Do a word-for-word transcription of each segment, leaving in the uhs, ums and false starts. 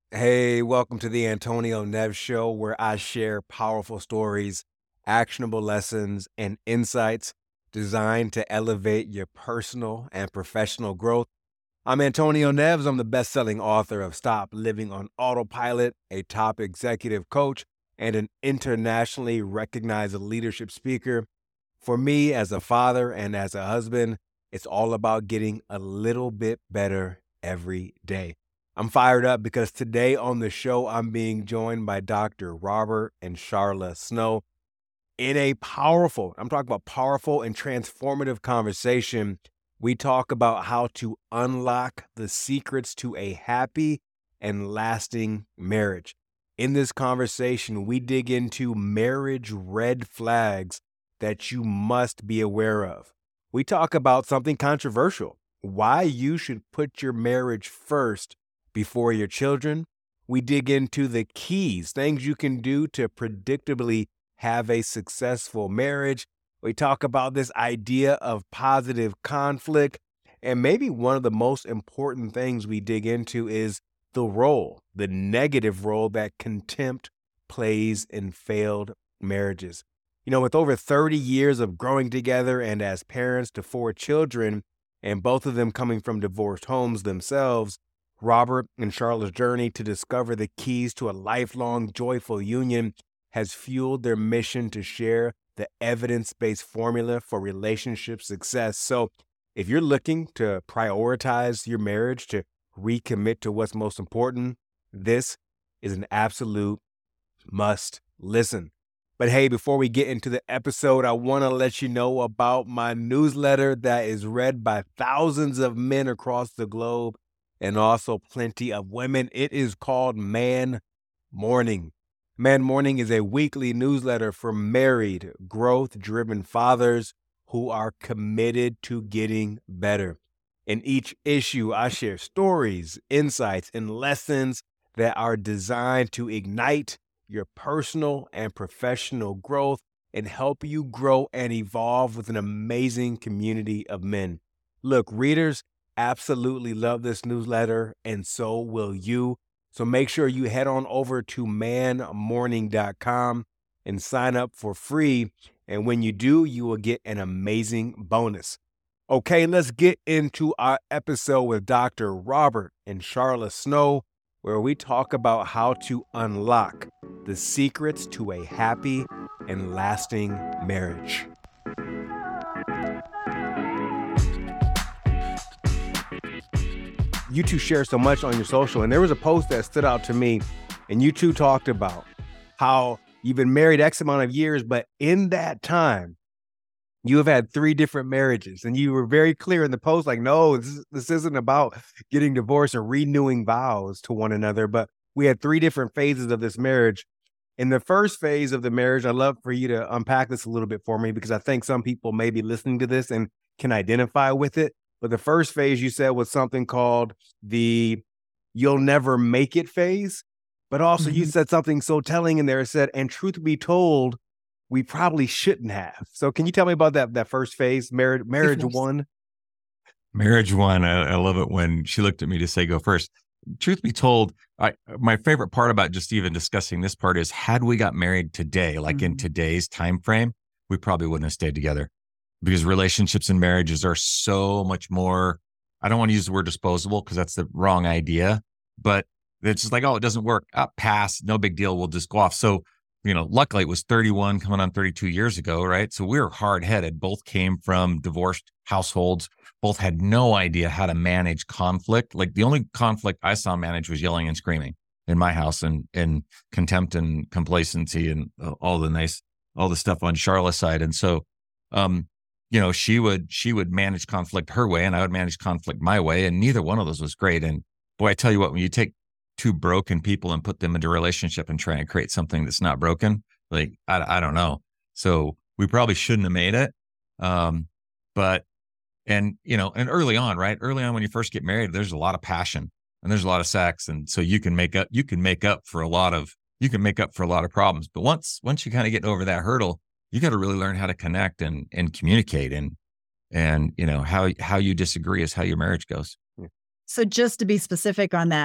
Hey, welcome to the Antonio Neves Show, where I share powerful stories, actionable lessons, and insights designed to elevate your personal and professional growth. I'm Antonio Neves. I'm the best selling author of Stop Living on Autopilot, a top executive coach, and an internationally recognized leadership speaker. For me, as a father and as a husband, it's all about getting a little bit better every day. I'm fired up because today on the show, I'm being joined by Doctor Robert and Charla Snow in a powerful, I'm talking about powerful and transformative conversation. We talk about how to unlock the secrets to a happy and lasting marriage. In this conversation, we dig into marriage red flags that you must be aware of. We talk about something controversial, why you should put your marriage first before your children. We dig into the keys, things you can do to predictably have a successful marriage. We talk about this idea of positive conflict. And maybe one of the most important things we dig into is the role, the negative role that contempt plays in failed marriages. You know, with over thirty years of growing together and as parents to four children, and both of them coming from divorced homes themselves, Robert and Charlotte's journey to discover the keys to a lifelong, joyful union has fueled their mission to share the evidence based formula for relationship success. So, if you're looking to prioritize your marriage, to recommit to what's most important, this is an absolute must listen. But hey, before we get into the episode, I want to let you know about my newsletter that is read by thousands of men across the globe and also plenty of women. It is called Man Morning. Man Morning is a weekly newsletter for married, growth-driven fathers who are committed to getting better. In each issue, I share stories, insights, and lessons that are designed to ignite your personal and professional growth and help you grow and evolve with an amazing community of men. Look, readers absolutely love this newsletter, and so will you. So make sure you head on over to man morning dot com and sign up for free. And when you do, you will get an amazing bonus. Okay, let's get into our episode with Doctor Robert and Charla Snow, where we talk about how to unlock the secrets to a happy and lasting marriage. You two share so much on your social, and there was a post that stood out to me, and you two talked about how you've been married X amount of years, but in that time, you have had three different marriages, and you were very clear in the post, like, no, this, this isn't about getting divorced or renewing vows to one another, but we had three different phases of this marriage. In the first phase of the marriage, I'd love for you to unpack this a little bit for me, because I think some people may be listening to this and can identify with it. But the first phase you said was something called the you'll never make it phase. But also you Mhm. said something so telling in there. It said, and truth be told, we probably shouldn't have. So can you tell me about that that first phase, marriage marriage first. one? Marriage one, I, I love it when she looked at me to say, go first. Truth be told, I, my favorite part about just even discussing this part is had we got married today, like in Mhm. today's time frame, we probably wouldn't have stayed together because relationships and marriages are so much more. I don't want to use the word disposable because that's the wrong idea, but it's just like, oh, it doesn't work. Ah, pass, no big deal. We'll just go off. So, you know, luckily it was thirty-one coming on thirty-two years ago, right? So we were hard headed. Both came from divorced households. Both had no idea how to manage conflict. Like the only conflict I saw managed was yelling and screaming in my house, and and contempt and complacency and uh, all the nice, all the stuff on Charlotte's side. And so, um, you know, she would she would manage conflict her way, and I would manage conflict my way, and neither one of those was great. And boy, I tell you what, when you take two broken people and put them into a relationship and try and create something that's not broken, like I, I don't know. So we probably shouldn't have made it. Um, but and you know, and early on, right? Early on when you first get married, there's a lot of passion and there's a lot of sex. And so you can make up you can make up for a lot of you can make up for a lot of problems. But once once you kind of get over that hurdle, you got to really learn how to connect and and communicate, and and you know, how how you disagree is how your marriage goes. So just to be specific on that,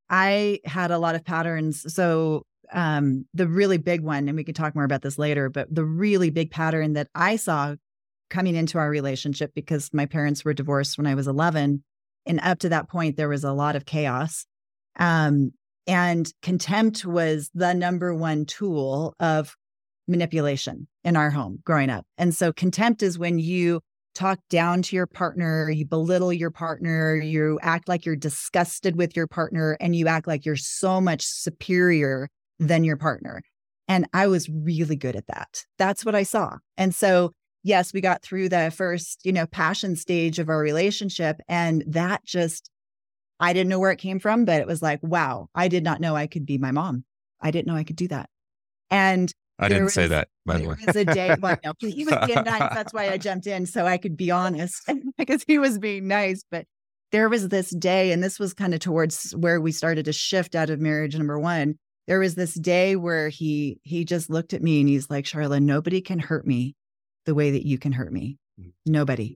I had a lot of patterns. So um, the really big one, and we can talk more about this later, but the really big pattern that I saw coming into our relationship, because my parents were divorced when I was eleven, and up to that point, there was a lot of chaos. Um, and contempt was the number one tool of manipulation in our home growing up. And so contempt is when you talk down to your partner, you belittle your partner, you act like you're disgusted with your partner, and you act like you're so much superior than your partner. And I was really good at that. That's what I saw. And so, yes, we got through the first, you know, passion stage of our relationship. And that just, I didn't know where it came from, but it was like, wow, I did not know I could be my mom. I didn't know I could do that. And I didn't was, say that, by the way. There was a day, well, no, he was being nice. That's why I jumped in, so I could be honest, because he was being nice. But there was this day, and this was kind of towards where we started to shift out of marriage number one. There was this day where he he just looked at me and he's like, Charla, nobody can hurt me the way that you can hurt me. Nobody.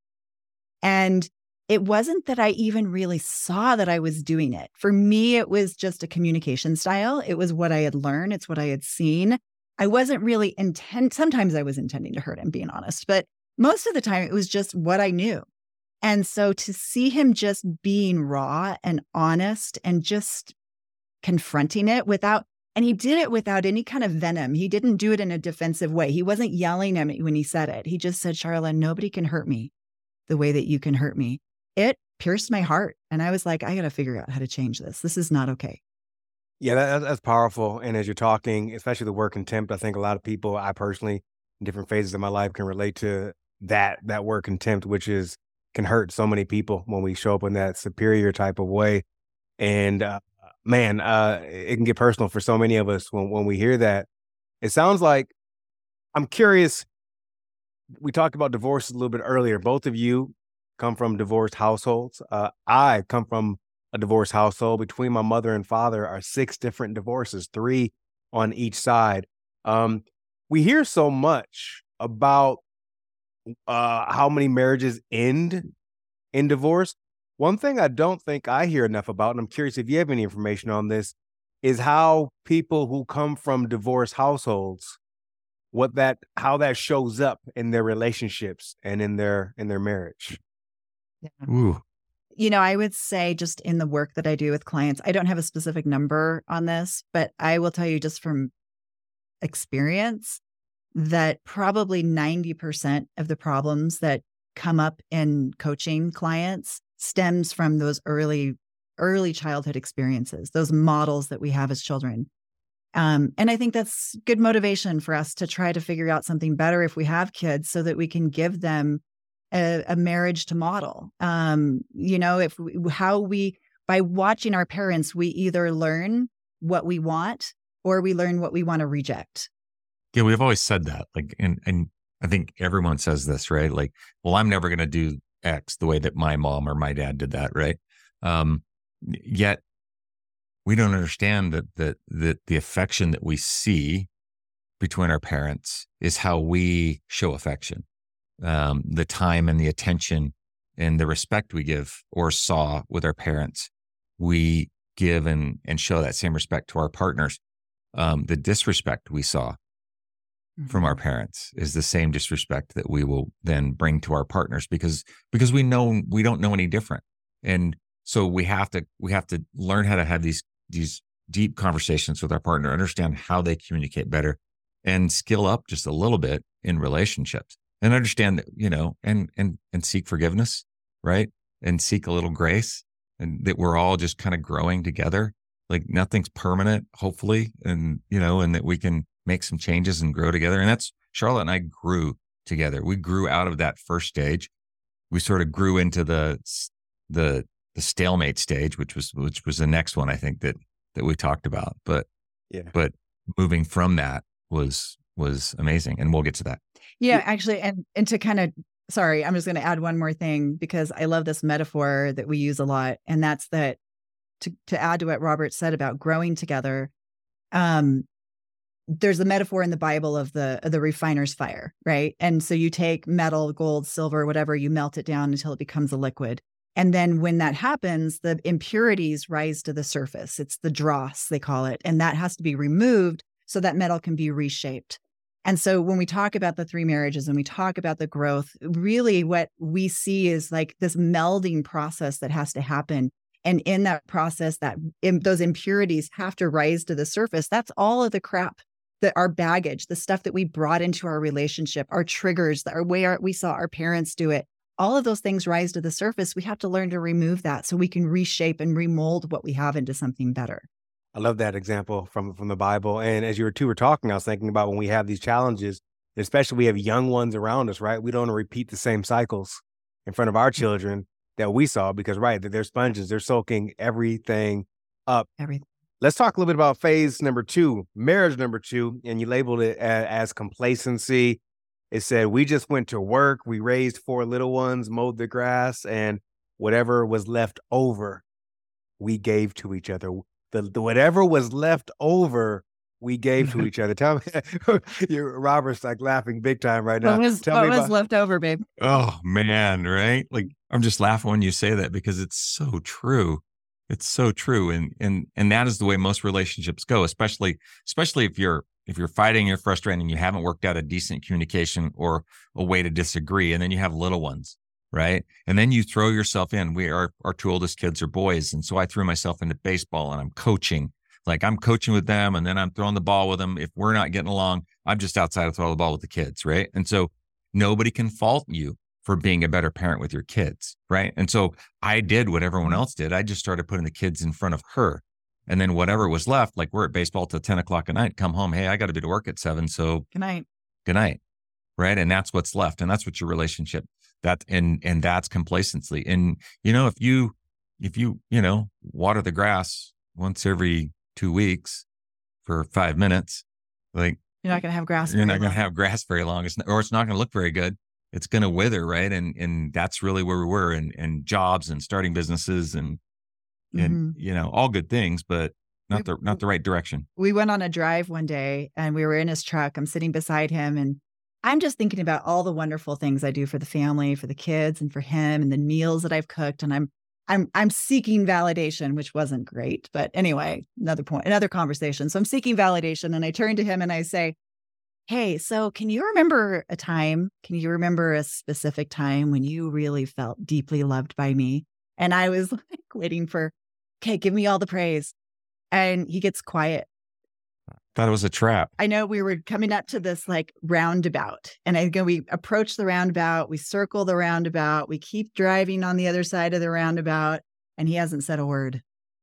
And it wasn't that I even really saw that I was doing it. For me, it was just a communication style. It was what I had learned. It's what I had seen. I wasn't really intent. Sometimes I was intending to hurt him, being honest, but most of the time it was just what I knew. And so to see him just being raw and honest and just confronting it without, and he did it without any kind of venom. He didn't do it in a defensive way. He wasn't yelling at me when he said it. He just said, Charla, nobody can hurt me the way that you can hurt me. It pierced my heart. And I was like, I got to figure out how to change this. This is not okay. Yeah, that, that's powerful. And as you're talking, especially the word contempt, I think a lot of people, I personally, in different phases of my life, can relate to that that word contempt, which is can hurt so many people when we show up in that superior type of way. And uh, man, uh, it can get personal for so many of us when when we hear that. It sounds like, I'm curious. We talked about divorce a little bit earlier. Both of you come from divorced households. Uh, I come from a divorced household. Between my mother and father are six different divorces, three on each side. Um, we hear so much about uh, how many marriages end in divorce. One thing I don't think I hear enough about, and I'm curious if you have any information on this, is how people who come from divorced households, what that, how that shows up in their relationships and in their in their marriage. Yeah. Ooh. You know, I would say just in the work that I do with clients, I don't have a specific number on this, but I will tell you just from experience that probably ninety percent of the problems that come up in coaching clients stems from those early, early childhood experiences, those models that we have as children. Um, and I think that's good motivation for us to try to figure out something better if we have kids so that we can give them A, a marriage to model. Um, you know, if we, how we, by watching our parents, we either learn what we want or we learn what we want to reject. Yeah, we've always said that. Like, and and I think everyone says this, right? Like, well, I'm never going to do X the way that my mom or my dad did that, right? Um, yet we don't understand that that that the affection that we see between our parents is how we show affection. Um, the time and the attention and the respect we give or saw with our parents, we give and and show that same respect to our partners. Um, the disrespect we saw mm-hmm. from our parents is the same disrespect that we will then bring to our partners because because we know we don't know any different, and so we have to we have to learn how to have these these deep conversations with our partner, understand how they communicate better, and skill up just a little bit in relationships. And understand that, you know, and and and seek forgiveness, right? And seek a little grace, and that we're all just kind of growing together. Like nothing's permanent, hopefully, and you know, and that we can make some changes and grow together. And that's Charlotte and I grew together. We grew out of that first stage. We sort of grew into the the the stalemate stage, which was which was the next one I think that that we talked about. But yeah, but moving from that was was amazing, and we'll get to that. Yeah, actually, and and to kind of, sorry, I'm just going to add one more thing because I love this metaphor that we use a lot, and that's that to to add to what Robert said about growing together. Um, there's a metaphor in the Bible of the of the refiner's fire, right? And so you take metal, gold, silver, whatever, you melt it down until it becomes a liquid. And then when that happens, the impurities rise to the surface. It's the dross, they call it. And that has to be removed so that metal can be reshaped. And so when we talk about the three marriages and we talk about the growth, really what we see is like this melding process that has to happen. And in that process, that in, those impurities have to rise to the surface. That's all of the crap, that our baggage, the stuff that we brought into our relationship, our triggers, the our way our, we saw our parents do it. All of those things rise to the surface. We have to learn to remove that so we can reshape and remold what we have into something better. I love that example from, from the Bible. And as you were two were talking, I was thinking about when we have these challenges, especially we have young ones around us, right? We don't want to repeat the same cycles in front of our children that we saw because, right, they're sponges. They're soaking everything up. Everything. Let's talk a little bit about phase number two, marriage number two, and you labeled it as, as complacency. It said, we just went to work, we raised four little ones, mowed the grass, and whatever was left over, we gave to each other. The, the whatever was left over, we gave to each other. Tell me, you're, Robert's like laughing big time right now. What was, Tell what me was about- left over, babe? Oh man, right? Like I'm just laughing when you say that because it's so true. It's so true. And and and that is the way most relationships go, especially especially if you're if you're fighting, you're frustrated, and you haven't worked out a decent communication or a way to disagree, and then you have little ones, right? And then you throw yourself in. We are our two oldest kids are boys, and so I threw myself into baseball and I'm coaching. Like I'm coaching with them and then I'm throwing the ball with them. If we're not getting along, I'm just outside to throw the ball with the kids, right? And so nobody can fault you for being a better parent with your kids, right? And so I did what everyone else did. I just started putting the kids in front of her. And then whatever was left, like we're at baseball till ten o'clock at night, come home, hey, I got to be to work at seven. So Good night. good night, right? And that's what's left. And that's what your relationship, that, and, and that's complacency. And, you know, if you, if you, you know, water the grass once every two weeks for five minutes, like You're not going to have grass. you're not very going to long. have grass very long, it's not, or it's not going to look very good. It's going to wither, right? And and that's really where we were, in, in jobs and starting businesses and and Mhm. you know, all good things, but not We- the not the right direction. We went on a drive one day and we were in his truck. I'm sitting beside him and I'm just thinking about all the wonderful things I do for the family, for the kids and for him and the meals that I've cooked. And I'm, I'm, I'm seeking validation, which wasn't great, but anyway, another point, another conversation. So I'm seeking validation and I turn to him and I say, hey, so can you remember a time, can you remember a specific time when you really felt deeply loved by me? And I was like waiting for, okay, give me all the praise. And he gets quiet. Thought it was a trap. I know we were coming up to this like roundabout and I go, we approach the roundabout, we circle the roundabout, we keep driving on the other side of the roundabout and he hasn't said a word.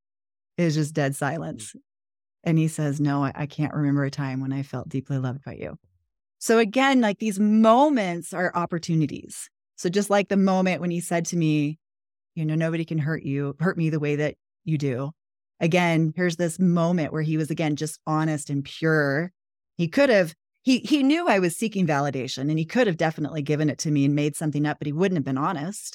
It was just dead silence. And he says, no, I, I can't remember a time when I felt deeply loved by you. So again, like these moments are opportunities. So just like the moment when he said to me, you know, nobody can hurt you, hurt me the way that you do. Again, here's this moment where he was, again, just honest and pure. He could have, he he knew I was seeking validation and he could have definitely given it to me and made something up, but he wouldn't have been honest.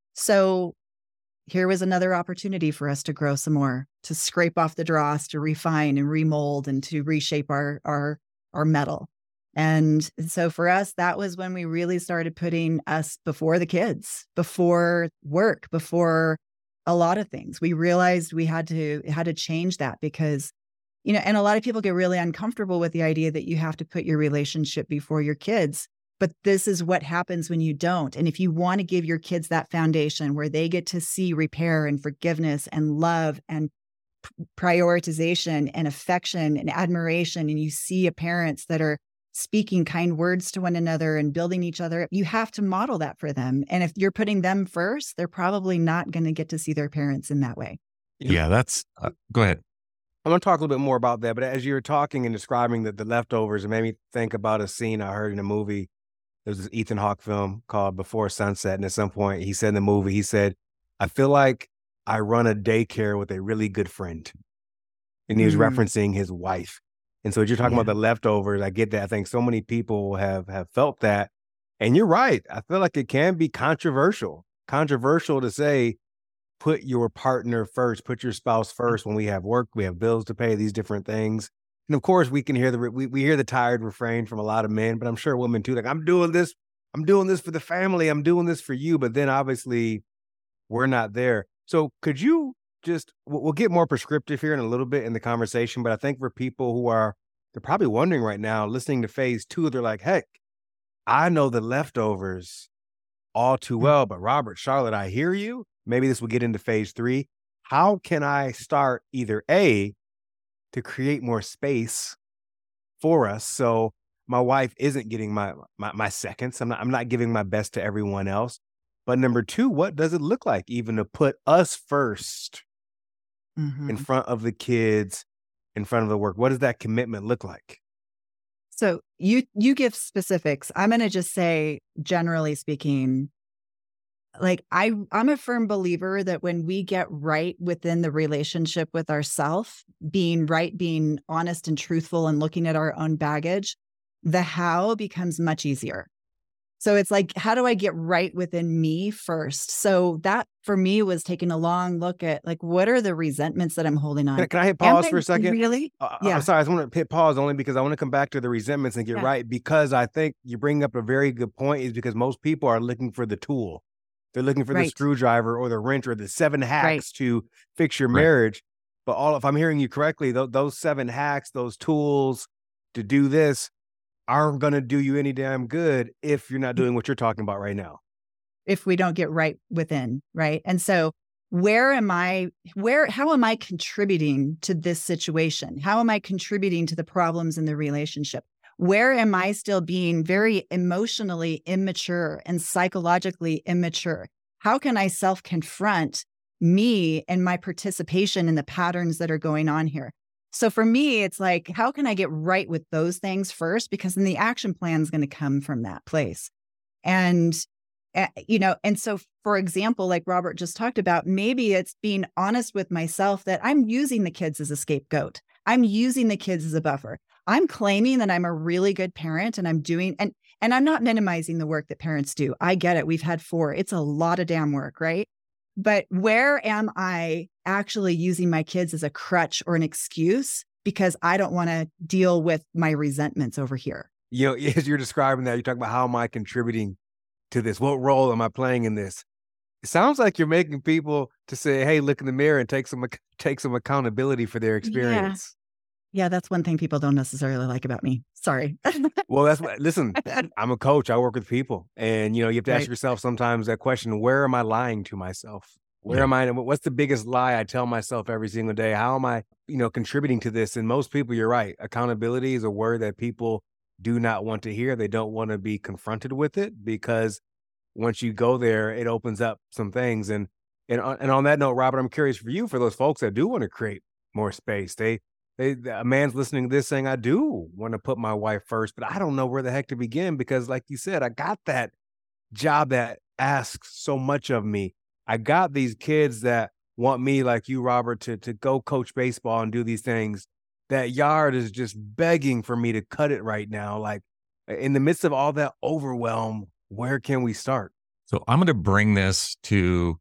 So here was another opportunity for us to grow some more, to scrape off the dross, to refine and remold and to reshape our, our, our metal. And so for us, that was when we really started putting us before the kids, before work, before a lot of things. We realized we had to had to change that because, you know, and a lot of people get really uncomfortable with the idea that you have to put your relationship before your kids. But this is what happens when you don't. And if you want to give your kids that foundation where they get to see repair and forgiveness and love and p- prioritization and affection and admiration, and you see a parents that are speaking kind words to one another and building each other up, you have to model that for them. And if you're putting them first, they're probably not going to get to see their parents in that way. Yeah, that's uh, go ahead. I'm going to talk a little bit more about that, but as you were talking and describing the, the leftovers, it made me think about a scene I heard in a movie. There's this Ethan Hawke film called Before Sunset. And at some point he said in the movie, he said, I feel like I run a daycare with a really good friend. And he was Mm. referencing his wife. And so as you're talking Yeah. about the leftovers, I get that. I think so many people have have felt that. And you're right. I feel like it can be controversial. Controversial to say, put your partner first, put your spouse first when we have work, we have bills to pay, these different things. And of course, we can hear the we, we hear the tired refrain from a lot of men, but I'm sure women too. Like, I'm doing this, I'm doing this for the family, I'm doing this for you. But then obviously we're not there. So could you just, we'll we'll get more prescriptive here in a little bit in the conversation, but I think for people who are, they're probably wondering right now, listening to phase two, they're like, heck, I know the leftovers all too Mm. well, but Robert, Charlotte, I hear you. Maybe this will get into phase three. How can I start either A, to create more space for us so my wife isn't getting my, my my seconds. I'm not I'm not giving my best to everyone else. But number two, what does it look like even to put us first in Mhm. front of the kids, in front of the work? What does that commitment look like? So you you give specifics. I'm going to just say, generally speaking, like I I'm a firm believer that when we get right within the relationship with ourself, being right, being honest and truthful and looking at our own baggage, the how becomes much easier. So it's like, how do I get right within me first? So that for me was taking a long look at like, what are the resentments that I'm holding Can, on? can I hit Am pause I for a second? really? Uh, I- I'm Yeah. sorry, I just want to hit pause only because I want to come back to the resentments and get Yeah. right, because I think you bring up a very good point, is because most people are looking for the tool. They're looking for the Right. screwdriver or the wrench or the seven Right. hacks to fix your Right. marriage. But all, if I'm hearing you correctly, tho- those seven hacks, those tools to do this aren't going to do you any damn good if you're not doing what you're talking about right now. If we don't get right within, right? And so where am I, where, how am I contributing to this situation? How am I contributing to the problems in the relationship? Where am I still being very emotionally immature and psychologically immature? How can I self-confront me and my participation in the patterns that are going on here? So for me, it's like, how can I get right with those things first? Because then the action plan is going to come from that place. And Uh, you know, and so, for example, like Robert just talked about, maybe it's being honest with myself that I'm using the kids as a scapegoat. I'm using the kids as a buffer. I'm claiming that I'm a really good parent and I'm doing, and, and I'm not minimizing the work that parents do. I get it. We've had four. It's a lot of damn work, right? But where am I actually using my kids as a crutch or an excuse because I don't want to deal with my resentments over here? You know, as you're describing that, you're talking about how am I contributing to this? What role am I playing in this? It sounds like you're making people to say, "Hey, look in the mirror and take some ac- take some accountability for their Yeah. experience." Yeah, that's one thing people don't necessarily like about me. Sorry. Well, that's what. Listen, I'm a coach. I work with people, and you know, you have to ask Right. yourself sometimes that question: where am I lying to myself? Where Yeah. am I? What's the biggest lie I tell myself every single day? How am I, you know, contributing to this? And most people, you're right. Accountability is a word that people do not want to hear. They don't want to be confronted with it because once you go there, it opens up some things. And and on, and on that note, Robert, I'm curious for you, for those folks that do want to create more space. They they a man's listening to this saying, I do want to put my wife first, but I don't know where the heck to begin because, like you said, I got that job that asks so much of me. I got these kids that want me, like you, Robert, to to go coach baseball and do these things. That yard is just begging for me to cut it right now. Like in the midst of all that overwhelm, where can we start? So I'm going to bring this to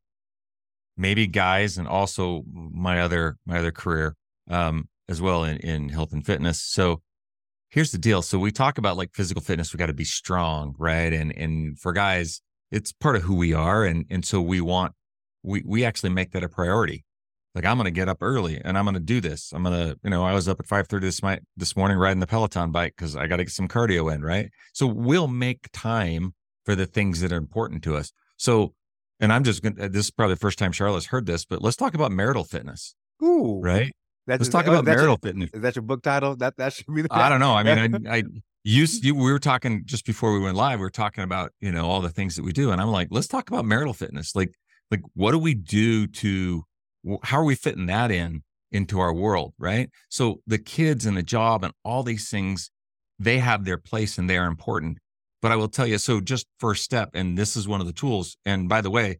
maybe guys and also my other my other career um, as well in, in health and fitness. So here's the deal. So we talk about like physical fitness. We got to be strong, right? And and for guys, it's part of who we are, and and so we want we we actually make that a priority. Like I'm going to get up early and I'm going to do this. I'm going to, you know, I was up at five thirty this my, this morning riding the Peloton bike because I got to get some cardio in, right? So we'll make time for the things that are important to us. So, and I'm just going to, this is probably the first time Charlotte's heard this, but let's talk about marital fitness, Ooh, right? that's Let's is talk that- oh, about that's your- marital fitness. Is that your book title? That that should be. The, I don't know. I mean, I, I you, you, we were talking just before we went live, we were talking about, you know, all the things that we do. And I'm like, let's talk about marital fitness. Like, like what do we do to, how are we fitting that in into our world, right? So the kids and the job and all these things, they have their place and they are important. But I will tell you, so just first step, and this is one of the tools. And by the way,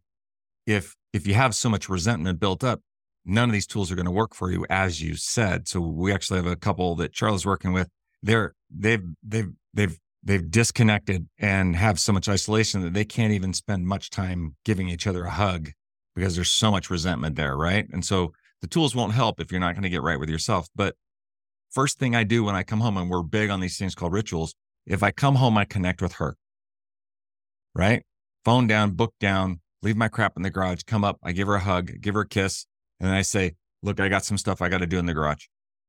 if if you have so much resentment built up, none of these tools are going to work for you, as you said. So we actually have a couple that Charlotte's working with. They're they've they've they've they've disconnected and have so much isolation that they can't even spend much time giving each other a hug because there's so much resentment there, right? And so the tools won't help if you're not going to get right with yourself. But first thing I do when I come home, and we're big on these things called rituals, if I come home, I connect with her, right? Phone down, book down, leave my crap in the garage, come up, I give her a hug, give her a kiss. And then I say, look, I got some stuff I got to do in the garage.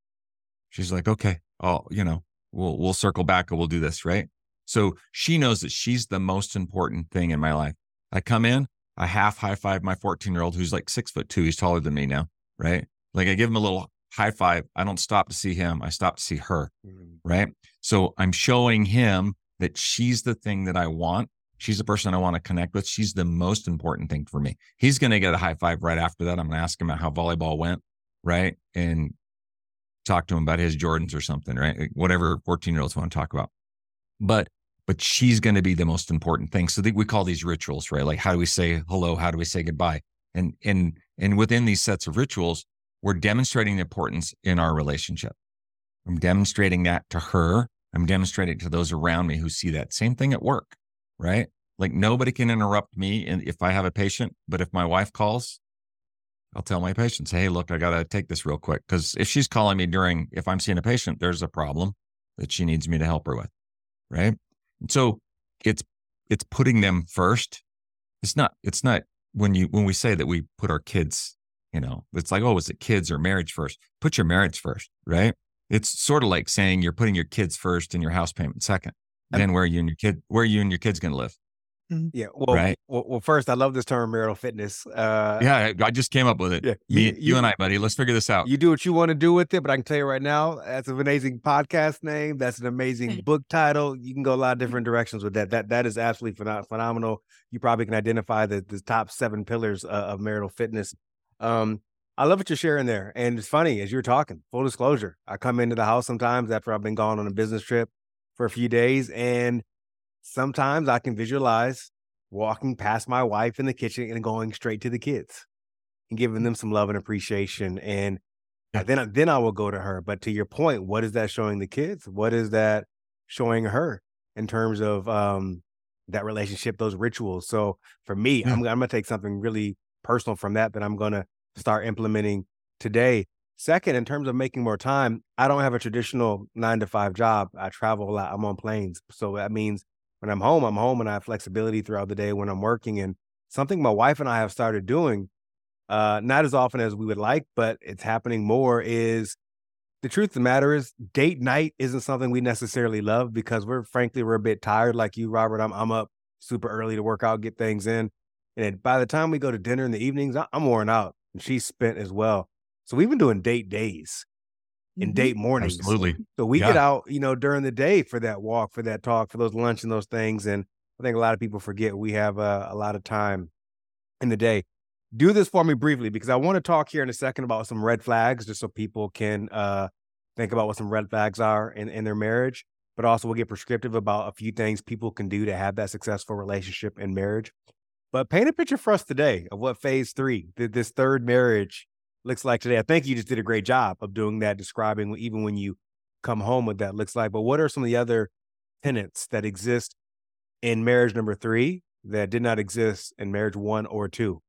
She's like, okay, oh, you know, we'll, we'll circle back and we'll do this. Right. So she knows that she's the most important thing in my life. I come in, I half high five my fourteen year old who's like six foot two. He's taller than me now. Right. Like I give him a little high five. I don't stop to see him. I stop to see her. Mm-hmm. Right. So I'm showing him that she's the thing that I want. She's the person I want to connect with. She's the most important thing for me. He's going to get a high five right after that. I'm going to ask him how volleyball went. Right. And talk to him about his Jordans or something. Right. Whatever fourteen year olds want to talk about. But But she's going to be the most important thing. So we call these rituals, right? Like, how do we say hello? How do we say goodbye? And and and within these sets of rituals, we're demonstrating the importance in our relationship. I'm demonstrating that to her. I'm demonstrating it to those around me who see that. Same thing at work, right? Like nobody can interrupt me and if I have a patient, but if my wife calls, I'll tell my patient, say, hey, look, I got to take this real quick. Because if she's calling me during, if I'm seeing a patient, there's a problem that she needs me to help her with, right? And so it's it's putting them first. It's not, it's not when you when we say that we put our kids, you know, it's like, oh, is it kids or marriage first? Put your marriage first, right? It's sort of like saying you're putting your kids first and your house payment second. Then where are you and your kid, where are you and your kids going to live? Yeah. Well, right. Well, well, first, I love this term, marital fitness. Uh, yeah, I just came up with it. Yeah, you, Me, you, you and I, buddy. Let's figure this out. You do what you want to do with it, but I can tell you right now, that's an amazing podcast name. That's an amazing book title. You can go a lot of different directions with that. That that is absolutely phen- phenomenal. You probably can identify the the top seven pillars uh, of marital fitness. Um, I love what you're sharing there, and it's funny as you're talking. Full disclosure, I come into the house sometimes after I've been gone on a business trip for a few days, and sometimes I can visualize walking past my wife in the kitchen and going straight to the kids and giving them some love and appreciation. And yeah. then, then I will go to her. But to your point, what is that showing the kids? What is that showing her in terms of um, that relationship, those rituals? So for me, yeah. I'm, I'm going to take something really personal from that that I'm going to start implementing today. Second, in terms of making more time, I don't have a traditional nine to five job. I travel a lot. I'm on planes. So that means when I'm home, I'm home and I have flexibility throughout the day when I'm working. And something my wife and I have started doing, uh, not as often as we would like, but it's happening more, is the truth of the matter is date night isn't something we necessarily love because we're frankly, we're a bit tired like you, Robert. I'm, I'm up super early to work out, get things in. And by the time we go to dinner in the evenings, I'm worn out and she's spent as well. So we've been doing date days and date mornings. Absolutely. So we yeah. get out, you know, during the day for that walk, for that talk, for those lunch and those things. And I think a lot of people forget we have uh, a lot of time in the day. Do this for me briefly, because I want to talk here in a second about some red flags, just so people can uh, think about what some red flags are in, in their marriage. But also we'll get prescriptive about a few things people can do to have that successful relationship in marriage. But paint a picture for us today of what phase three, this third marriage, looks like today. I think you just did a great job of doing that, describing even when you come home what that looks like. But what are some of the other tenets that exist in marriage number three that did not exist in marriage one or two?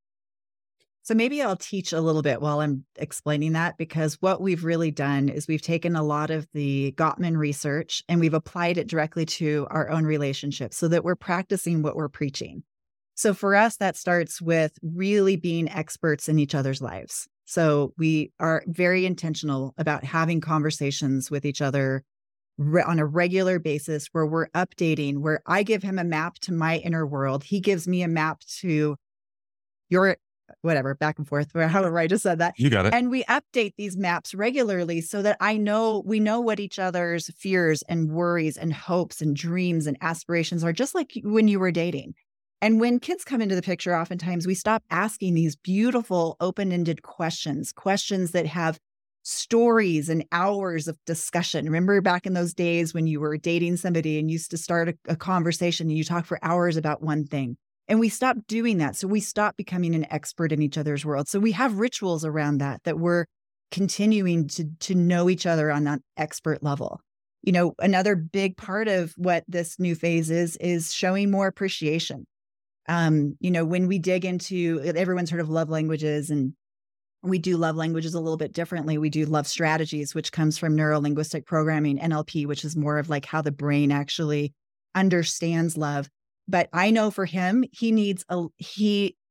So maybe I'll teach a little bit while I'm explaining that, because what we've really done is we've taken a lot of the Gottman research and we've applied it directly to our own relationship so that we're practicing what we're preaching. So for us, that starts with really being experts in each other's lives. So we are very intentional about having conversations with each other re- on a regular basis where we're updating, where I give him a map to my inner world. He gives me a map to your, whatever, back and forth, however I just said that. You got it. And we update these maps regularly so that I know, we know what each other's fears and worries and hopes and dreams and aspirations are, just like when you were dating. And when kids come into the picture, oftentimes we stop asking these beautiful, open-ended questions, questions that have stories and hours of discussion. Remember back in those days when you were dating somebody and used to start a, a conversation and you talk for hours about one thing. And we stopped doing that. So we stopped becoming an expert in each other's world. So we have rituals around that, that we're continuing to, to know each other on that expert level. You know, another big part of what this new phase is, is showing more appreciation. Um, you know, when we dig into, everyone's heard of love languages, and we do love languages a little bit differently. We do love strategies, which comes from neuro-linguistic programming, N L P, which is more of like how the brain actually understands love. But I know for him, he needs a, he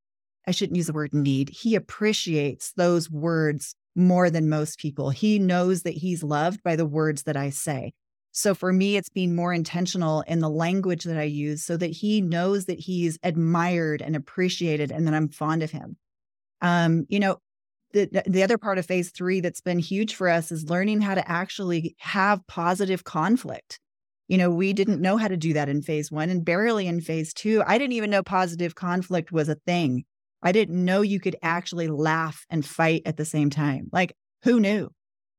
I shouldn't use the word need. He appreciates those words more than most people. He knows that he's loved by the words that I say. So for me, it's being more intentional in the language that I use so that he knows that he's admired and appreciated and that I'm fond of him. Um, you know, the, the other part of phase three that's been huge for us is learning how to actually have positive conflict. You know, we didn't know how to do that in phase one and barely in phase two. I didn't even know positive conflict was a thing. I didn't know you could actually laugh and fight at the same time. Like, who knew?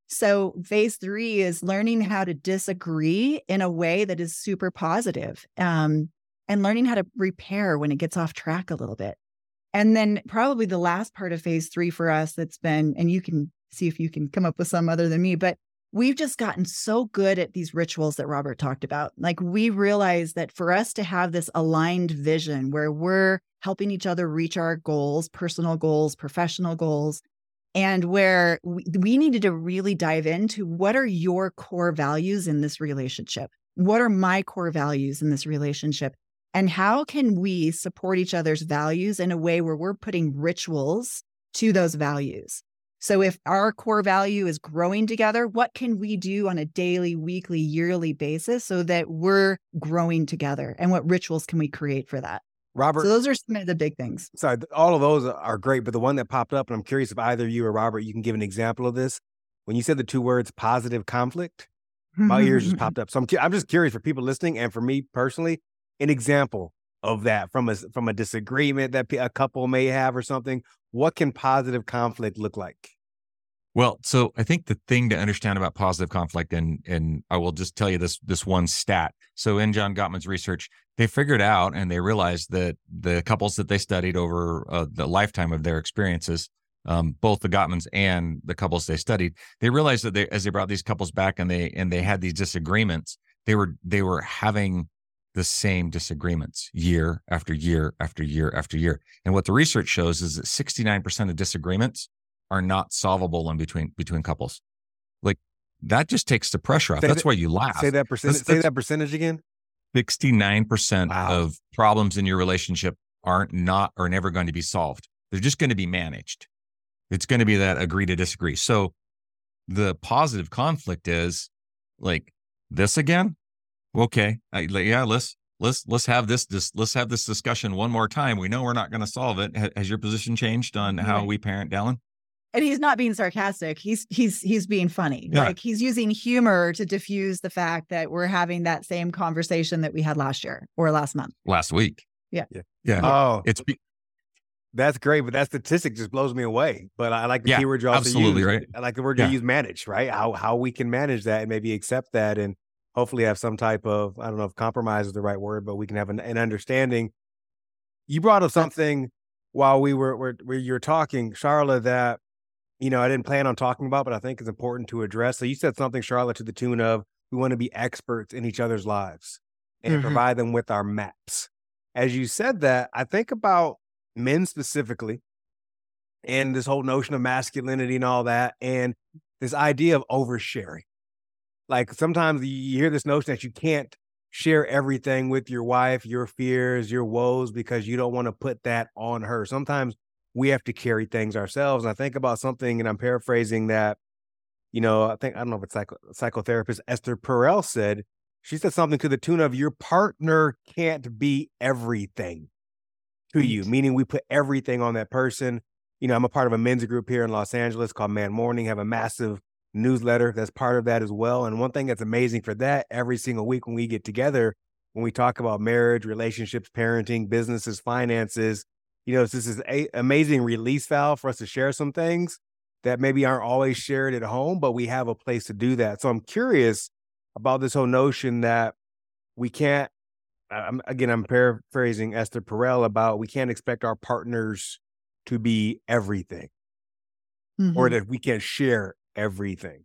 So phase three is learning how to disagree in a way that is super positive, um, and learning how to repair when it gets off track a little bit. And then probably the last part of phase three for us that's been, and you can see if you can come up with some other than me, but we've just gotten so good at these rituals that Robert talked about. Like, we realize that for us to have this aligned vision where we're helping each other reach our goals, personal goals, professional goals, and where we, we needed to really dive into what are your core values in this relationship? What are my core values in this relationship? And how can we support each other's values in a way where we're putting rituals to those values? So if our core value is growing together, what can we do on a daily, weekly, yearly basis so that we're growing together? And what rituals can we create for that? Robert, so those are some of the big things. Sorry, all of those are great, but the one that popped up, and I'm curious if either you or Robert, you can give an example of this. When you said the two words positive conflict, my ears just popped up. So I'm, I'm just curious for people listening and for me personally, an example of that from a, from a disagreement that a couple may have or something. What can positive conflict look like? Well, so I think the thing to understand about positive conflict, and and I will just tell you this this one stat. So in John Gottman's research, they figured out and they realized that the couples that they studied over uh, the lifetime of their experiences, um, both the Gottmans and the couples they studied, they realized that they, as they brought these couples back and they and they had these disagreements, they were they were having the same disagreements year after year after year after year. And what the research shows is that sixty-nine percent of disagreements are not solvable in between between couples. Like, that just takes the pressure off. Say That's that, why you laugh. Say that percentage. That's, that's, say that percentage again. sixty-nine percent Wow. of problems in your relationship aren't not are never going to be solved. They're just going to be managed. It's going to be that agree to disagree. So the positive conflict is like, this again. Okay, I, like, yeah, let's let's let's have this this let's have this discussion one more time. We know we're not going to solve it. Ha, has your position changed on how Right. we parent, Dallin? And he's not being sarcastic. He's he's he's being funny. Yeah. Like, he's using humor to diffuse the fact that we're having that same conversation that we had last year or last month. Last week. Yeah. Yeah. Yeah. Oh, It's be- that's great, but that statistic just blows me away. But I like the Yeah, keyword you also absolutely, use. right. I like the word Yeah. you use, manage, right? How how we can manage that and maybe accept that and hopefully have some type of, I don't know if compromise is the right word, but we can have an, an understanding. You brought up something while we were, were, were you were talking, Charlotte, that, you know, I didn't plan on talking about, but I think it's important to address. So you said something, Charlotte, to the tune of, we want to be experts in each other's lives and Mhm. provide them with our maps. As you said that, I think about men specifically and this whole notion of masculinity and all that, and this idea of oversharing. Like, sometimes you hear this notion that you can't share everything with your wife, your fears, your woes, because you don't want to put that on her. Sometimes we have to carry things ourselves. And I think about something, and I'm paraphrasing that, you know, I think, I don't know if it's psycho, psychotherapist Esther Perel said, she said something to the tune of, your partner can't be everything to you, meaning we put everything on that person. You know, I'm a part of a men's group here in Los Angeles called Man Morning, have a massive newsletter that's part of that as well. And one thing that's amazing for that, every single week when we get together, when we talk about marriage, relationships, parenting, businesses, finances, you know, this is a amazing release valve for us to share some things that maybe aren't always shared at home, but we have a place to do that. So I'm curious about this whole notion that we can't, I'm, again, I'm paraphrasing Esther Perel about, we can't expect our partners to be everything, Mhm. or that we can't share everything.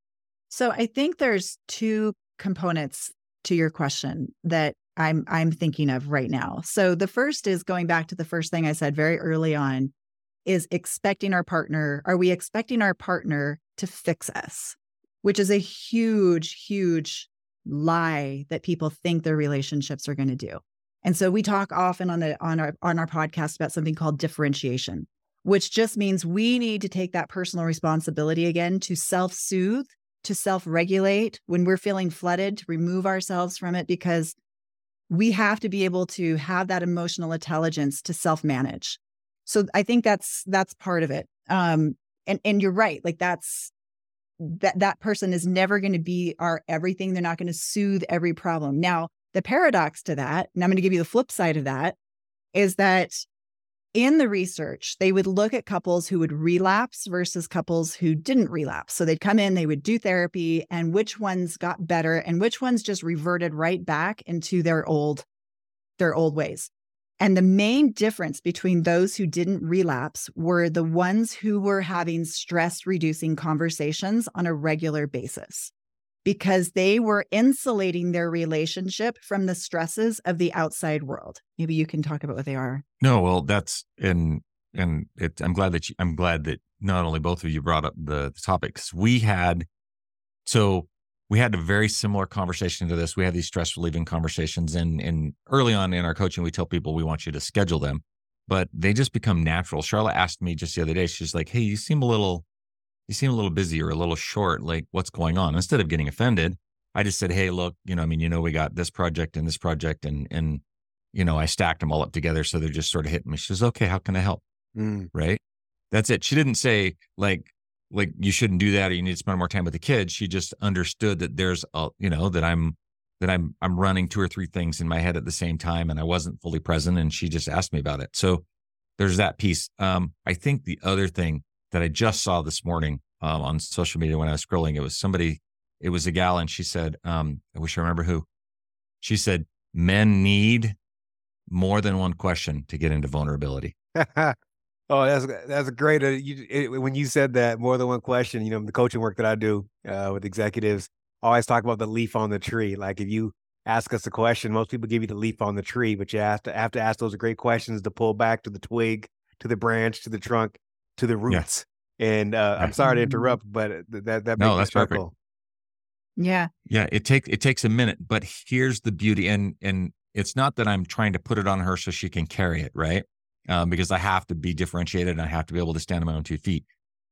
So I think there's two components to your question that I'm I'm thinking of right now. So the first is going back to the first thing I said very early on, is expecting our partner. Are we expecting our partner to fix us? Which is a huge, huge lie that people think their relationships are going to do. And so we talk often on the on our on our podcast about something called differentiation, which just means we need to take that personal responsibility again to self-soothe, to self-regulate when we're feeling flooded, to remove ourselves from it, because we have to be able to have that emotional intelligence to self-manage. So I think that's that's part of it. Um, and and you're right, like that's that that person is never going to be our everything. They're not going to soothe every problem. Now, the paradox to that, and I'm going to give you the flip side of that, is that in the research, they would look at couples who would relapse versus couples who didn't relapse. So they'd come in, they would do therapy, and which ones got better and which ones just reverted right back into their old, their old ways. And the main difference between those who didn't relapse were the ones who were having stress-reducing conversations on a regular basis, because they were insulating their relationship from the stresses of the outside world. Maybe you can talk about what they are. No, well, that's and and it, I'm glad that you, I'm glad that not only both of you brought up the, the topic, 'cause we had so we had a very similar conversation to this. We had these stress relieving conversations, and and early on in our coaching, we tell people we want you to schedule them, but they just become natural. Charlotte asked me just the other day. She's like, "Hey, you seem a little." You seem a little busy or a little short, like what's going on?" Instead of getting offended, I just said, "Hey, look, you know, I mean, you know, we got this project and this project and, and, you know, I stacked them all up together. So they're just sort of hitting me." She says, "Okay, how can I help?" Mm. Right. That's it. She didn't say like, like you shouldn't do that or you need to spend more time with the kids. She just understood that there's a, you know, that I'm, that I'm, I'm running two or three things in my head at the same time and I wasn't fully present. And she just asked me about it. So there's that piece. Um, I think the other thing that I just saw this morning um, on social media when I was scrolling, it was somebody, it was a gal, and she said, um, I wish I remember who. She said, men need more than one question to get into vulnerability. Oh, that's that's a great. Uh, you, it, when you said that, more than one question, you know, the coaching work that I do uh, with executives, I always talk about the leaf on the tree. Like if you ask us a question, most people give you the leaf on the tree, but you have to have to ask those great questions to pull back to the twig, to the branch, to the trunk, to the roots. Yeah. And uh, yeah. I'm sorry to interrupt, but that that no, makes that's perfect. Yeah, yeah. It takes it takes a minute, but here's the beauty, and and it's not that I'm trying to put it on her so she can carry it, right? Um, because I have to be differentiated and I have to be able to stand on my own two feet.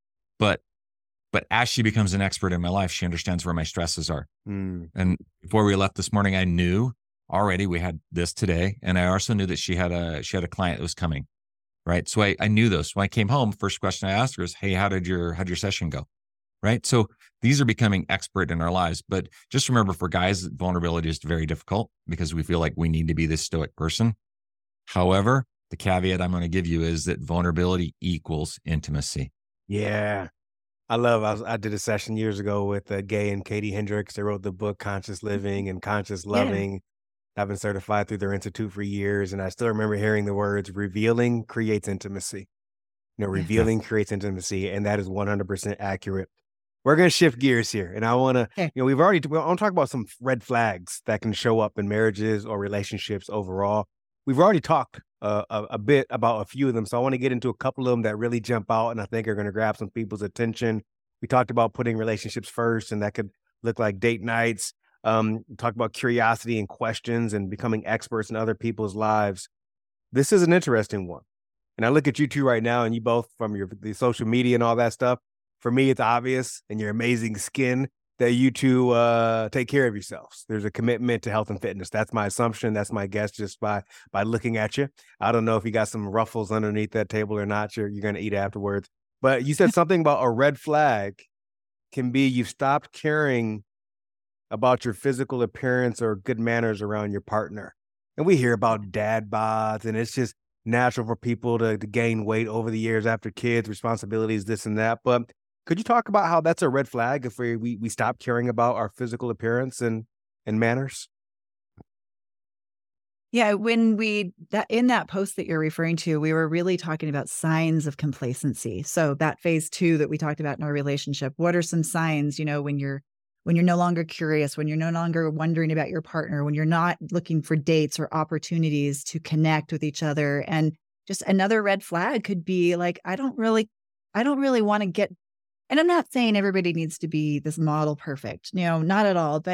But but as she becomes an expert in my life, she understands where my stresses are. Mm. And before we left this morning, I knew already we had this today, and I also knew that she had a she had a client that was coming. Right. So I, I knew those. When I came home, first question I asked her is, "Hey, how did your, how did your session go?" Right. So these are becoming expert in our lives, but just remember for guys, vulnerability is very difficult because we feel like we need to be this stoic person. However, the caveat I'm going to give you is that vulnerability equals intimacy. Yeah. I love, I, was, I did a session years ago with uh, Gay and Katie Hendricks. They wrote the book, Conscious Living and Conscious Loving. Yeah. I've been certified through their institute for years, and I still remember hearing the words, revealing creates intimacy. You know, revealing creates intimacy, and that is one hundred percent accurate. We're going to shift gears here, and I want to, okay. you know, we've already, we want to talk about some red flags that can show up in marriages or relationships overall. We've already talked uh, a, a bit about a few of them, so I want to get into a couple of them that really jump out and I think are going to grab some people's attention. We talked about putting relationships first, and that could look like date nights. Um, talk about curiosity and questions and becoming experts in other people's lives. This is an interesting one. And I look at you two right now, and you both from your the social media and all that stuff. For me, it's obvious, and your amazing skin, that you two uh, take care of yourselves. There's a commitment to health and fitness. That's my assumption. That's my guess just by by looking at you. I don't know if you got some ruffles underneath that table or not. You're, you're going to eat afterwards. But you said something about a red flag can be you've stopped caring about your physical appearance or good manners around your partner. And we hear about dad bods, and it's just natural for people to, to gain weight over the years after kids, responsibilities, this and that. But could you talk about how that's a red flag if we we, we stop caring about our physical appearance and, and manners? Yeah, when we, that in that post that you're referring to, we were really talking about signs of complacency. So that phase two that we talked about in our relationship, what are some signs, you know, when you're when you're no longer curious, when you're no longer wondering about your partner, when you're not looking for dates or opportunities to connect with each other. And just another red flag could be like, I don't really, I don't really want to get, and I'm not saying everybody needs to be this model perfect, you know, not at all, but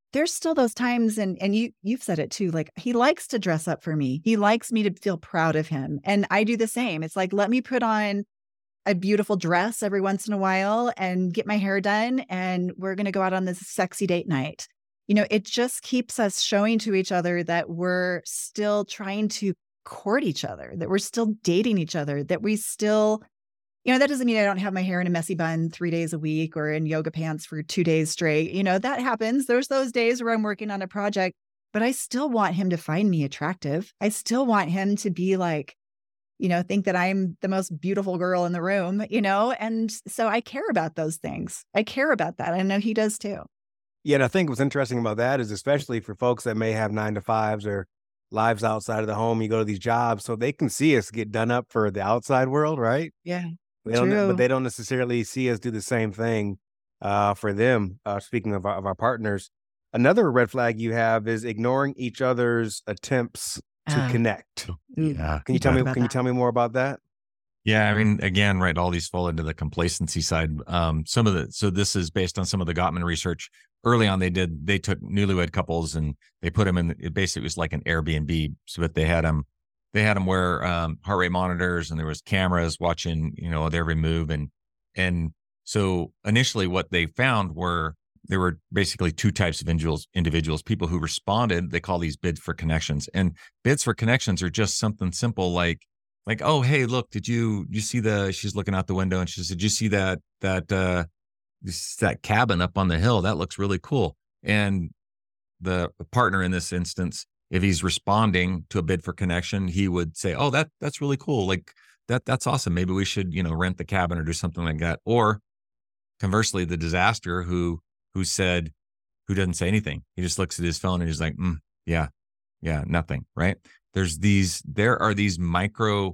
there's still those times, and and you you've said it too, like he likes to dress up for me. He likes me to feel proud of him. And I do the same. It's like, let me put on a beautiful dress every once in a while and get my hair done, and we're going to go out on this sexy date night. You know, it just keeps us showing to each other that we're still trying to court each other, that we're still dating each other, that we still, you know, that doesn't mean I don't have my hair in a messy bun three days a week or in yoga pants for two days straight. You know, that happens. There's those days where I'm working on a project, but I still want him to find me attractive. I still want him to be like, you know, think that I'm the most beautiful girl in the room, you know? And so I care about those things. I care about that. I know he does too. Yeah, and I think what's interesting about that is, especially for folks that may have nine to fives or lives outside of the home, you go to these jobs, so they can see us get done up for the outside world, right? Yeah, They don't, true. but they don't necessarily see us do the same thing uh, for them. Uh, speaking of our, of our partners, another red flag you have is ignoring each other's attempts to Uh, connect. Ooh, Yeah. Can you you tell talk me? about Can you that. tell me more about that? Yeah, I mean, again, right, all these fall into the complacency side. Um, some of the, so this is based on some of the Gottman research. Early on, they did, they took newlywed couples and they put them in, it basically was like an Airbnb. So that they had them, they had them wear um, heart rate monitors, and there was cameras watching, you know, their every move. And, and so initially what they found were, there were basically two types of individuals, individuals, people who responded. They call these bids for connections, and bids for connections are just something simple like, like, oh, hey, look, did you, you see the, she's looking out the window and she said, did you see that, that, uh, this, that cabin up on the hill? That looks really cool. And the partner in this instance, if he's responding to a bid for connection, he would say, oh, that, that's really cool. Like that, that's awesome. Maybe we should, you know, rent the cabin or do something like that. Or conversely, the disaster who, who said, who doesn't say anything. He just looks at his phone and he's like, mm, yeah, yeah, nothing. Right. There's these, there are these micro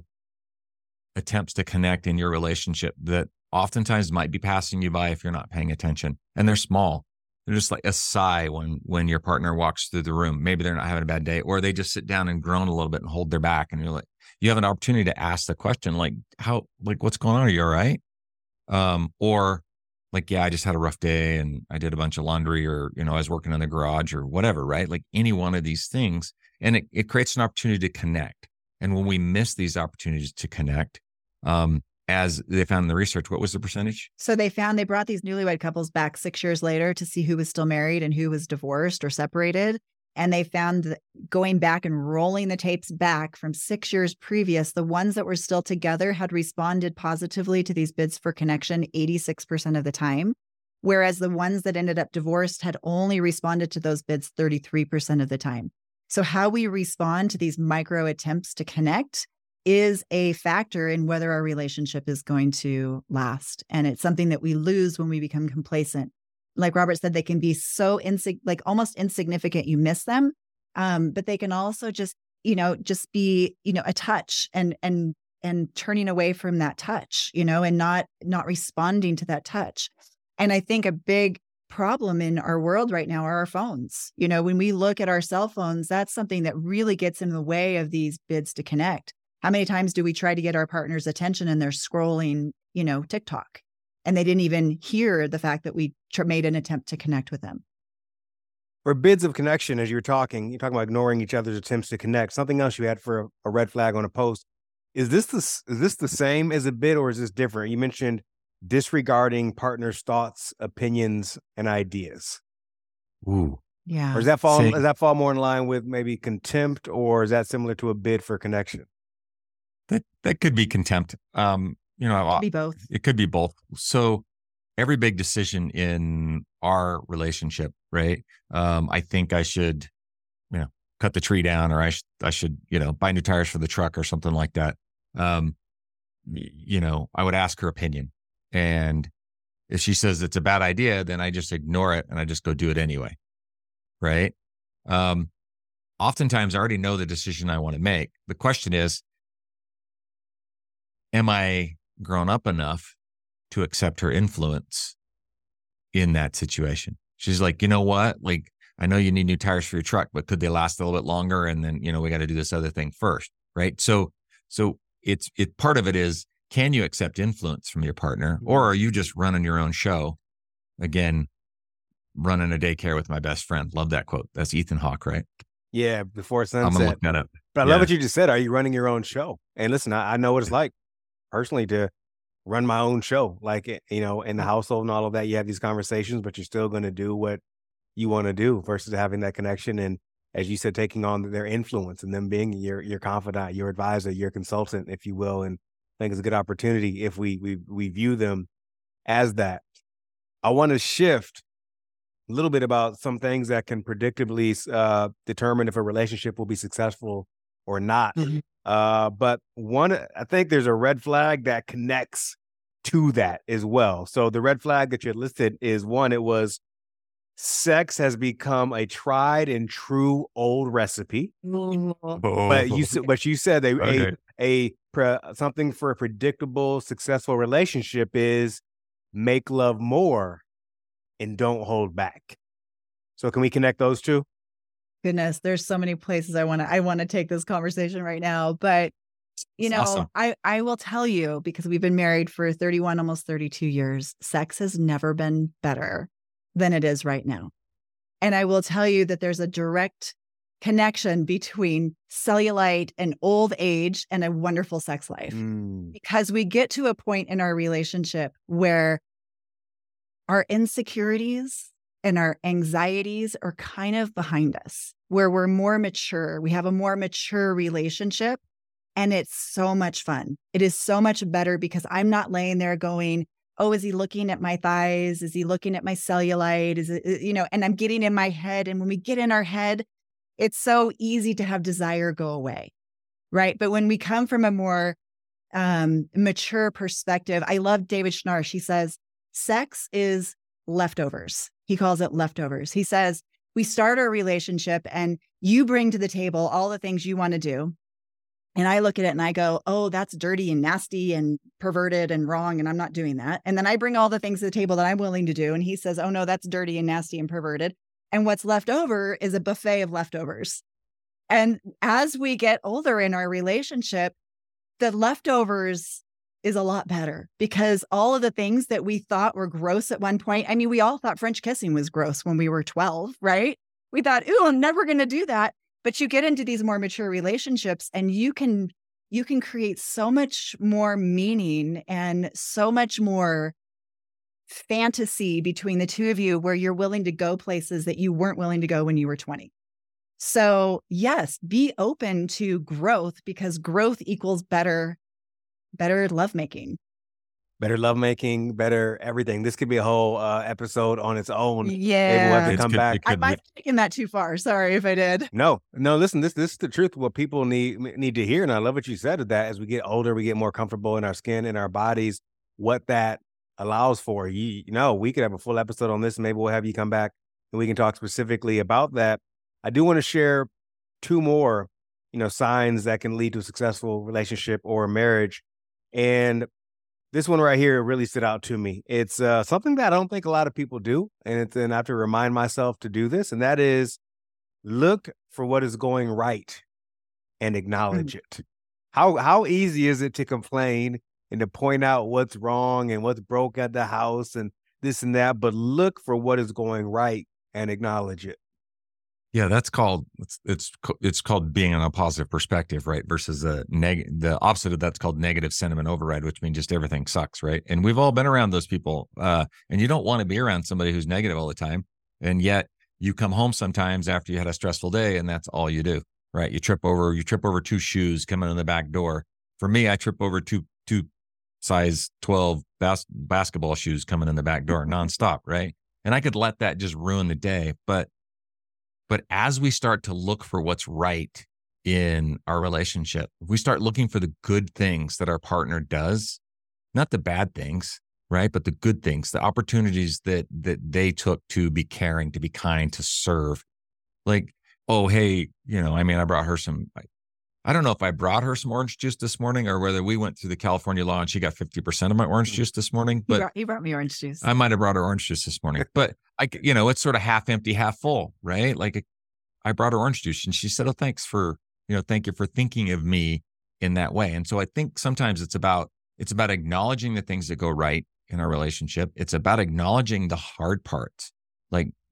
attempts to connect in your relationship that oftentimes might be passing you by if you're not paying attention. And they're small. They're just like a sigh when, when your partner walks through the room. Maybe they're not having a bad day, or they just sit down and groan a little bit and hold their back. And you're like, you have an opportunity to ask the question, like, how, like, what's going on? Are you all right? Um, or like, yeah, I just had a rough day and I did a bunch of laundry, or, you know, I was working in the garage or whatever, right? Like any one of these things. And it, it creates an opportunity to connect. And when we miss these opportunities to connect, um, as they found in the research, what was the percentage? So they found, they brought these newlywed couples back six years later to see who was still married and who was divorced or separated. And they found that going back and rolling the tapes back from six years previous, the ones that were still together had responded positively to these bids for connection eighty-six percent of the time. Whereas the ones that ended up divorced had only responded to those bids thirty-three percent of the time. So how we respond to these micro attempts to connect is a factor in whether our relationship is going to last. And it's something that we lose when we become complacent. Like Robert said, they can be so insig- like almost insignificant, you miss them. Um, but they can also just, you know, just be, you know, a touch and, and, and turning away from that touch, you know, and not, not responding to that touch. And I think a big problem in our world right now are our phones. You know, when we look at our cell phones, that's something that really gets in the way of these bids to connect. How many times do we try to get our partner's attention and they're scrolling, you know, TikTok, and they didn't even hear the fact that we tr- made an attempt to connect with them? For bids of connection, as you were talking, you're talking about ignoring each other's attempts to connect. Something else you had for a, a red flag on a post. Is this the, is this the same as a bid, or is this different? You mentioned disregarding partners' thoughts, opinions, and ideas. Ooh. Yeah. Or does that fall, See- does that fall more in line with maybe contempt, or is that similar to a bid for connection? That, that could be contempt. Um, you know, Could be both. It could be both. So every big decision in our relationship, right? Um, I think I should, you know, cut the tree down, or I should, I should, you know, buy new tires for the truck or something like that. Um, y- you know, I would ask her opinion. And if she says it's a bad idea, then I just ignore it and I just go do it anyway. Right. Um, oftentimes I already know the decision I want to make. The question is, am I grown up enough to accept her influence in that situation? She's like, you know what? Like, I know you need new tires for your truck, but could they last a little bit longer? And then, you know, we got to do this other thing first. Right. So, so it's, it, part of it is, can you accept influence from your partner, or are you just running your own show? Again, running a daycare with my best friend. Love that quote. That's Ethan Hawke, right? Yeah, before I'm gonna sunset. look that up. But I Yeah. love what you just said. Are you running your own show? And listen, I, I know what it's like personally to run my own show. Like, eh, you know, in the household and all of that, you have these conversations, but you're still going to do what you want to do versus having that connection. And as you said, taking on their influence and them being your your confidant, your advisor, your consultant, if you will. And I think it's a good opportunity if we we we view them as that. I want to shift a little bit about some things that can predictably uh, determine if a relationship will be successful or not. Mhm. Uh, but one, I think there's a red flag that connects to that as well. So the red flag that you listed is one, it was sex has become a tried and true old recipe. But you, s- but you said a, Okay. a, a pre, something for a predictable, successful relationship is make love more and don't hold back. So can we connect those two? Goodness, there's so many places I want to I want to take this conversation right now, but you It's know, awesome. I I will tell you, because we've been married for thirty-one, almost thirty-two years, sex has never been better than it is right now. And I will tell you that there's a direct connection between cellulite and old age and a wonderful sex life, Mm. because we get to a point in our relationship where our insecurities and our anxieties are kind of behind us, where we're more mature. We have a more mature relationship, and it's so much fun. It is so much better because I'm not laying there going, oh, is he looking at my thighs? Is he looking at my cellulite? Is it, you know, and I'm getting in my head. And when we get in our head, it's so easy to have desire go away, right? But when we come from a more um, mature perspective, I love David Schnarch. He says, sex is leftovers. He calls it leftovers. He says, we start our relationship and you bring to the table all the things you want to do. And I look at it and I go, oh, that's dirty and nasty and perverted and wrong. And I'm not doing that. And then I bring all the things to the table that I'm willing to do. And he says, oh, no, that's dirty and nasty and perverted. And what's left over is a buffet of leftovers. And as we get older in our relationship, the leftovers is a lot better, because all of the things that we thought were gross at one point, I mean, we all thought French kissing was gross when we were twelve, right? We thought, ooh, I'm never going to do that. But you get into these more mature relationships and you can, you can create so much more meaning and so much more fantasy between the two of you, where you're willing to go places that you weren't willing to go when you were twenty. So yes, be open to growth, because growth equals better, better lovemaking. Better lovemaking, better everything. This could be a whole uh, episode on its own. Maybe we'll have Yeah. to It's come good- back. it I could might have taken that too far. Sorry if I did. No, no, listen, this this is the truth. What people need need to hear. And I love what you said of that. As we get older, we get more comfortable in our skin, in our bodies, what that allows for. You, you know, we could have a full episode on this. Maybe we'll have you come back and we can talk specifically about that. I do want to share two more, you know, signs that can lead to a successful relationship or marriage. And this one right here really stood out to me. It's uh, something that I don't think a lot of people do. And, it's, and I have to remind myself to do this. And that is look for what is going right and acknowledge it. How how easy is it to complain and to point out what's wrong and what's broke at the house and this and that, but look for what is going right and acknowledge it. Yeah, that's called it's it's co- it's called being on a positive perspective, right? Versus a neg the opposite of that's called negative sentiment override, which means just everything sucks, right? And we've all been around those people, uh, and you don't want to be around somebody who's negative all the time, and yet you come home sometimes after you had a stressful day, and that's all you do, right? You trip over you trip over two shoes coming in the back door. For me, I trip over two two size twelve bas- basketball shoes coming in the back door nonstop, right? And I could let that just ruin the day, but But as we start to look for what's right in our relationship, if we start looking for the good things that our partner does, not the bad things, right? But the good things, the opportunities that that they took to be caring, to be kind, to serve. Like, oh, hey, you know, I mean, I brought her some, I, I don't know if I brought her some orange juice this morning or whether we went through the California law and she got fifty percent of my orange juice this morning. He But brought, he brought me orange juice. I might have brought her orange juice this morning, but I, c- you know, it's sort of half empty, half full, right? Like I brought her orange juice and she said, oh, thanks for, you know, thank you for thinking of me in that way. And so I think sometimes it's about, it's about acknowledging the things that go right in our relationship. It's about acknowledging the hard parts. Like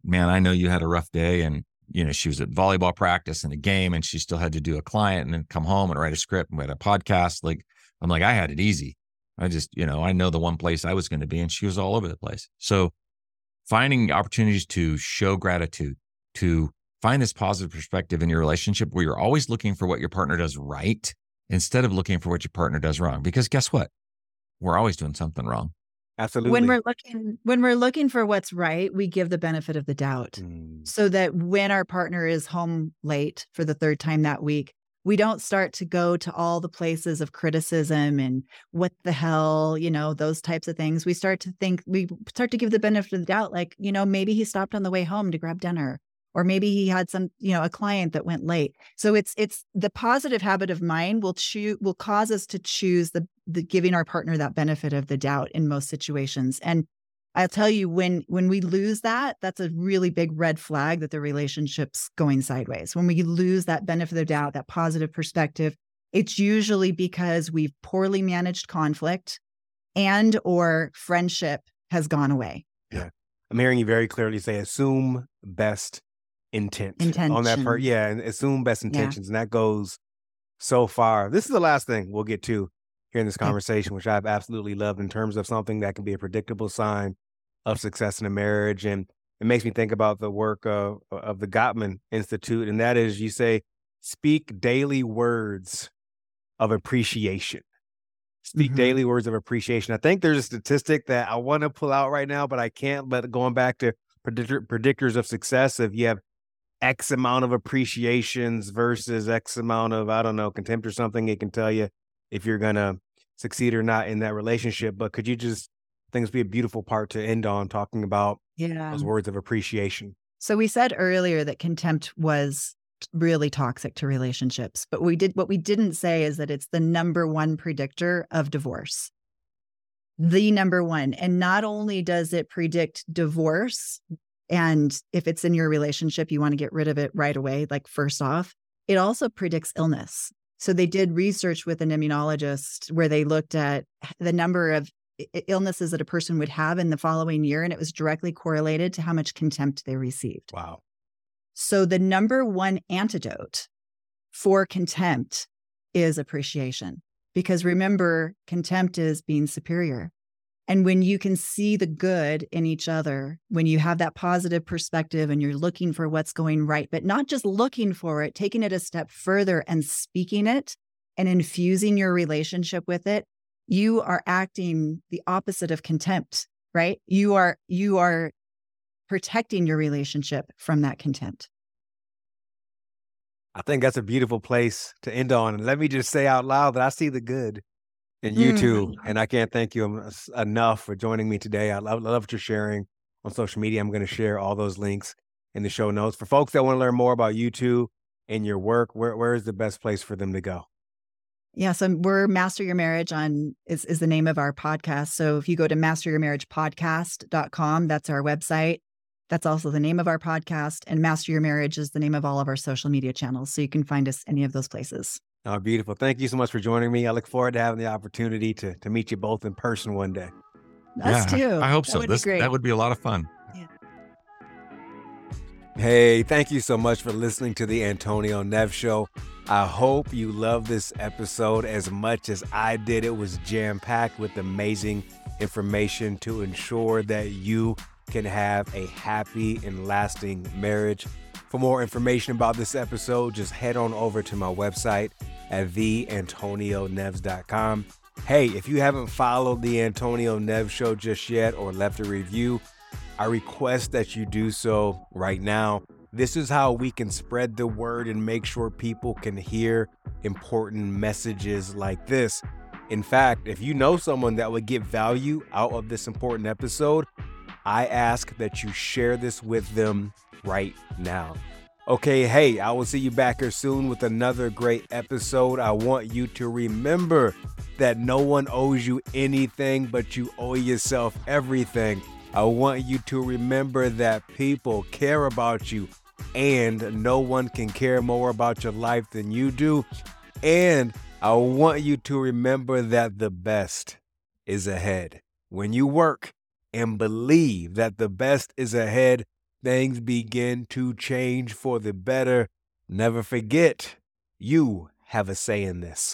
man, I know you had a rough day, and you know, she was at volleyball practice and a game, and she still had to do a client and then come home and write a script and we had a podcast. Like, I'm like, I had it easy. I just, you know, I know the one place I was going to be, and she was all over the place. So finding opportunities to show gratitude, to find this positive perspective in your relationship where you're always looking for what your partner does right instead of looking for what your partner does wrong. Because guess what? We're always doing something wrong. Absolutely. When we're looking, when we're looking for what's right, we give the benefit of the doubt Mm. so that when our partner is home late for the third time that week, we don't start to go to all the places of criticism and what the hell, you know, those types of things. We start to think, we start to give the benefit of the doubt, like, you know, maybe he stopped on the way home to grab dinner, or maybe he had some, you know, a client that went late. So it's, it's the positive habit of mind will choose, will cause us to choose the, the giving our partner that benefit of the doubt in most situations. And I'll tell you, when when we lose that, that's a really big red flag that the relationship's going sideways. When we lose that benefit of the doubt, that positive perspective, it's usually because we've poorly managed conflict and or friendship has gone away. Yeah. I'm hearing you very clearly say assume best intent on that part. Intention. Yeah. And assume best Yeah. intentions. And that goes so far. This is the last thing we'll get to here in this Okay. conversation, which I've absolutely loved in terms of something that can be a predictable sign of success in a marriage. And it makes me think about the work of, of the Gottman Institute. And that is, you say, speak daily words of appreciation. Speak Mhm. daily words of appreciation. I think there's a statistic that I want to pull out right now, but I can't. But going back to predictor, predictors of success, if you have X amount of appreciations versus X amount of, I don't know, contempt or something, it can tell you if you're going to succeed or not in that relationship. But could you just, I think this would be a beautiful part to end on, talking about Yeah. those words of appreciation. So we said earlier that contempt was really toxic to relationships, but we did what we didn't say is that it's the number one predictor of divorce. The number one. And not only does it predict divorce, and if it's in your relationship, you want to get rid of it right away, like first off, it also predicts illness. So they did research with an immunologist where they looked at the number of illnesses that a person would have in the following year, and it was directly correlated to how much contempt they received. Wow. So the number one antidote for contempt is appreciation. Because remember, contempt is being superior. And when you can see the good in each other, when you have that positive perspective and you're looking for what's going right, but not just looking for it, taking it a step further and speaking it and infusing your relationship with it, you are acting the opposite of contempt, right? You are, you are protecting your relationship from that contempt. I think that's a beautiful place to end on. And let me just say out loud that I see the good in you Mm. two. And I can't thank you em- enough for joining me today. I love, love what you're sharing on social media. I'm going to share all those links in the show notes. For folks that want to learn more about you two and your work, where, where is the best place for them to go? Yeah, so we're Master Your Marriage on is, is the name of our podcast. So if you go to master your marriage podcast dot com, that's our website. That's also the name of our podcast. And Master Your Marriage is the name of all of our social media channels. So you can find us any of those places. Oh, beautiful. Thank you so much for joining me. I look forward to having the opportunity to, to meet you both in person one day. Us yeah, too. I hope That so. would be This great. that would be a lot of fun. Hey, thank you so much for listening to the Antonio Neves Show. I hope you love this episode as much as I did. It was jam-packed with amazing information to ensure that you can have a happy and lasting marriage. For more information about this episode, just head on over to my website at the antonio neves dot com. Hey, if you haven't followed the Antonio Neves Show just yet or left a review, I request that you do so right now. This is how we can spread the word and make sure people can hear important messages like this. In fact, if you know someone that would get value out of this important episode, I ask that you share this with them right now. Okay, hey, I will see you back here soon with another great episode. I want you to remember that no one owes you anything, but you owe yourself everything. I want you to remember that people care about you, and no one can care more about your life than you do. And I want you to remember that the best is ahead. When you work and believe that the best is ahead, things begin to change for the better. Never forget, you have a say in this.